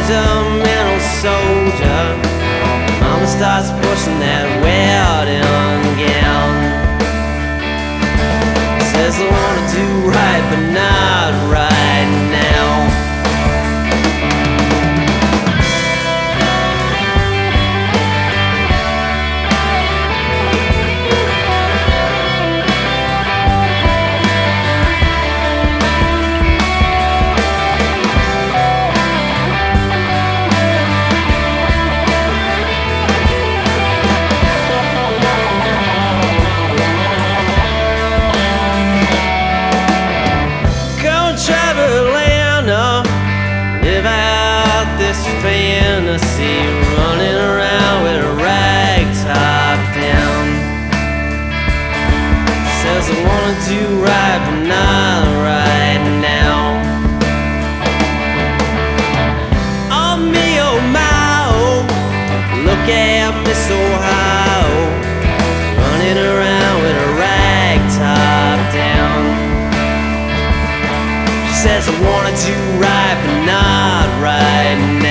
regimental soldier. Mama starts pushing that wedding gown. Says I wanna do right, but not right now. Live out this fantasy, running around with a rag top down. Says I wanna do right, but not right now. Oh me, oh my, oh, look at Miss Ohio, running around with a rag top down. Says I wanna do right, but not right